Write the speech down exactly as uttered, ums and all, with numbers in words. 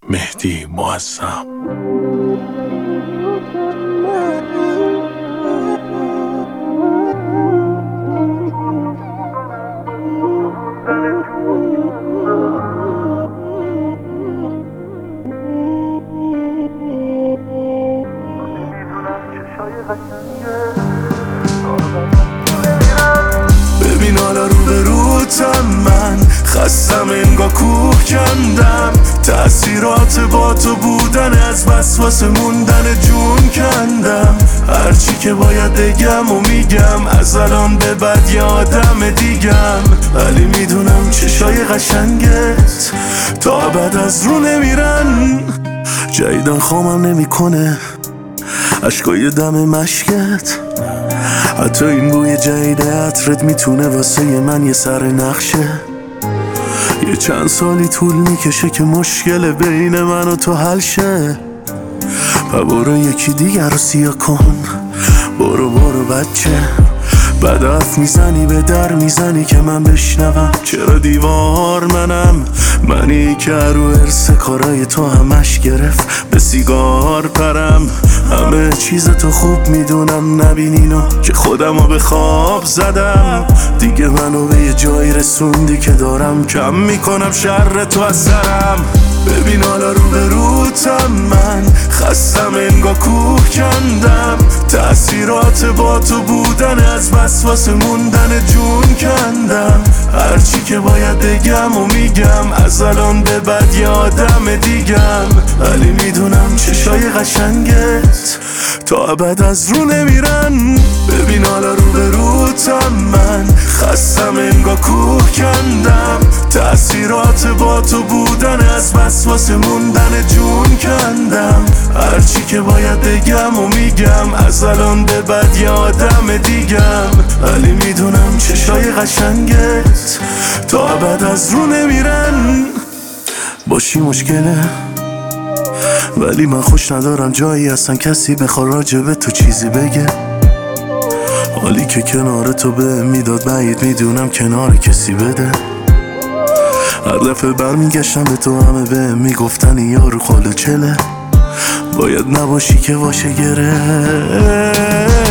مهدی معظم. ببین حالا رو به روتم، من خستم انگار کوه کندم. تأثیرات با تو بودن از بس واسه موندن جون کندم. هرچی که باید بگم و میگم، از الان به بعد یه آدم دیگم. ولی میدونم چشای قشنگت تا ابد از رو نمیرن. جدیدن خوامم نمیکنه اشکای دم مشکت. حتی این بوی جدید عطرت میتونه واسه من یه سر نقشه. یه چند سالی طول میکشه که مشکل بین من و تو حل شه. و برو یکی دیگر رو سیاه کن، برو برو بچه. بعد حرف میزنی به در میزنی که من بشنوم. چرا دیوار منم، منی که رو ارث کارای تو همش گرفت به سیگار پرم. همه چیز تو خوب میدونم، نبینینو که خودمو به خواب زدم. دیگه منو به یه جایی رسوندی که دارم کم میکنم شر تو از سرم. ببین حالا رو به روتم، من خستم انگار کوه کندم. تأثیرات با تو بودن از بس واسه موندن جون کندم. هرچی که باید بگم و میگم، از الان به بعد یه آدم دیگم. ولی میدونم چشای قشنگت تا ابد از رو نمیرن. ببین حالا رو به روتم، من خستم انگار کوه کندم. تأثیرات با تو بودن از بس واسه موندن جون کندم. هرچی که باید بگم و میگم، از الان به بعد یه آدم دیگم. ولی میدونم چشای قشنگت تا ابد از رو نمیرن. باشی مشکله، ولی من خوش ندارم جایی اصلا کسی بخواد راجبه تو چیزی بگه. حالی که کنار تو به میداد بعید میدونم کنار کسی بده. هر دفعه برمیگشتم به تو همه به میگفتن یارو خاله چله. باید نباشی که باشه گره.